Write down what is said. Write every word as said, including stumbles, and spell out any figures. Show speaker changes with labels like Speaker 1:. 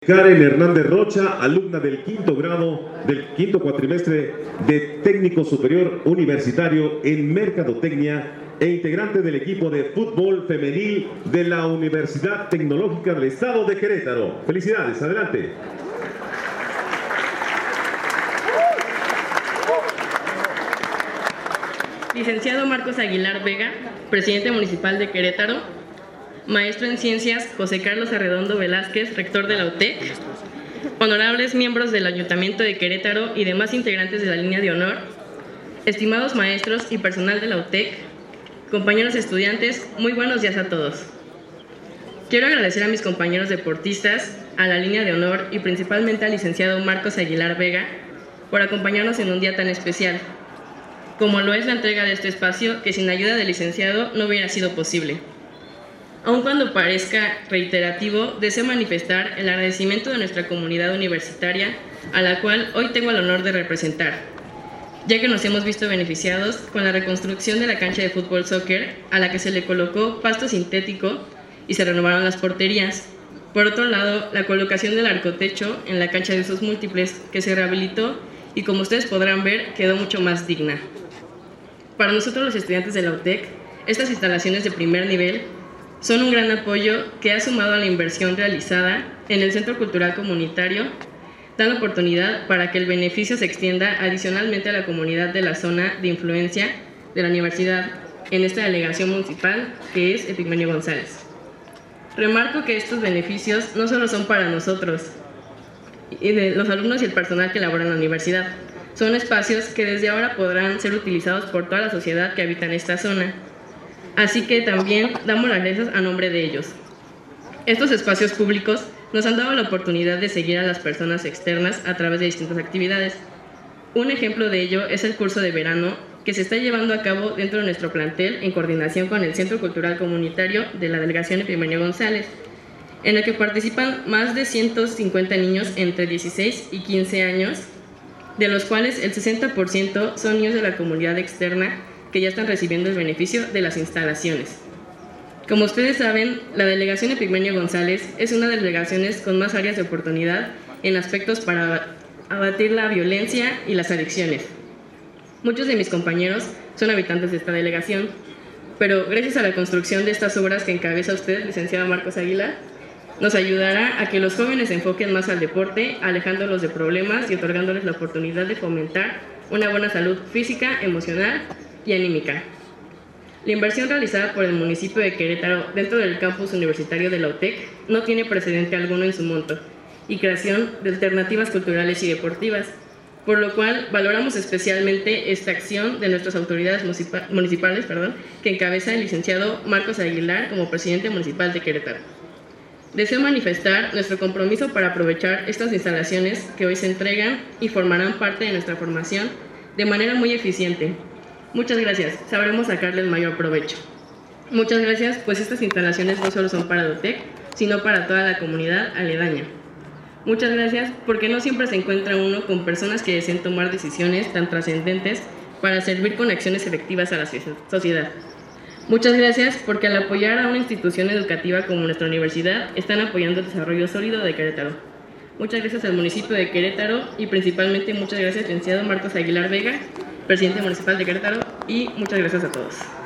Speaker 1: Karen Hernández Rocha, alumna del quinto grado del quinto cuatrimestre de técnico superior universitario en mercadotecnia e integrante del equipo de fútbol femenil de la Universidad Tecnológica del Estado de Querétaro. Felicidades, adelante.
Speaker 2: Licenciado Marcos Aguilar Vega, presidente municipal de Querétaro. Maestro en Ciencias José Carlos Arredondo Velázquez, rector de la U T E C. Honorables miembros del Ayuntamiento de Querétaro y demás integrantes de la línea de honor. Estimados maestros y personal de la U T E C. Compañeros estudiantes, muy buenos días a todos. Quiero agradecer a mis compañeros deportistas, a la línea de honor y principalmente al licenciado Marcos Aguilar Vega por acompañarnos en un día tan especial, como lo es la entrega de este espacio que sin ayuda del licenciado no hubiera sido posible. Aun cuando parezca reiterativo, deseo manifestar el agradecimiento de nuestra comunidad universitaria, a la cual hoy tengo el honor de representar, ya que nos hemos visto beneficiados con la reconstrucción de la cancha de fútbol soccer, a la que se le colocó pasto sintético y se renovaron las porterías. Por otro lado, la colocación del arcotecho en la cancha de usos múltiples, que se rehabilitó y, como ustedes podrán ver, quedó mucho más digna. Para nosotros los estudiantes de la U T E C, estas instalaciones de primer nivel son un gran apoyo que ha sumado a la inversión realizada en el Centro Cultural Comunitario, dando oportunidad para que el beneficio se extienda adicionalmente a la comunidad de la zona de influencia de la universidad en esta delegación municipal, que es Epigmenio González. Remarco que estos beneficios no solo son para nosotros, y de los alumnos y el personal que labora en la universidad, son espacios que desde ahora podrán ser utilizados por toda la sociedad que habita en esta zona. Así que también damos las gracias a nombre de ellos. Estos espacios públicos nos han dado la oportunidad de seguir a las personas externas a través de distintas actividades. Un ejemplo de ello es el curso de verano que se está llevando a cabo dentro de nuestro plantel en coordinación con el Centro Cultural Comunitario de la Delegación Epigmenio González, en el que participan más de ciento cincuenta niños entre dieciséis y quince años, de los cuales el sesenta por ciento son niños de la comunidad externa que ya están recibiendo el beneficio de las instalaciones. Como ustedes saben, la Delegación Epigmenio González es una de las delegaciones con más áreas de oportunidad en aspectos para abatir la violencia y las adicciones. Muchos de mis compañeros son habitantes de esta delegación, pero gracias a la construcción de estas obras que encabeza usted, licenciado Marcos Aguilar, nos ayudará a que los jóvenes se enfoquen más al deporte, alejándolos de problemas y otorgándoles la oportunidad de fomentar una buena salud física, emocional y anímica. La inversión realizada por el municipio de Querétaro dentro del campus universitario de la U T E C no tiene precedente alguno en su monto y creación de alternativas culturales y deportivas, por lo cual valoramos especialmente esta acción de nuestras autoridades municipales, perdón, que encabeza el licenciado Marcos Aguilar como presidente municipal de Querétaro. Deseo manifestar nuestro compromiso para aprovechar estas instalaciones que hoy se entregan y formarán parte de nuestra formación de manera muy eficiente. Muchas gracias, sabremos sacarle el mayor provecho. Muchas gracias, pues estas instalaciones no solo son para la U T E C, sino para toda la comunidad aledaña. Muchas gracias, porque no siempre se encuentra uno con personas que deseen tomar decisiones tan trascendentes para servir con acciones efectivas a la sociedad. Muchas gracias, porque al apoyar a una institución educativa como nuestra universidad, están apoyando el desarrollo sólido de Querétaro. Muchas gracias al municipio de Querétaro y principalmente muchas gracias al licenciado Marcos Aguilar Vega, presidente municipal de Querétaro, y muchas gracias a todos.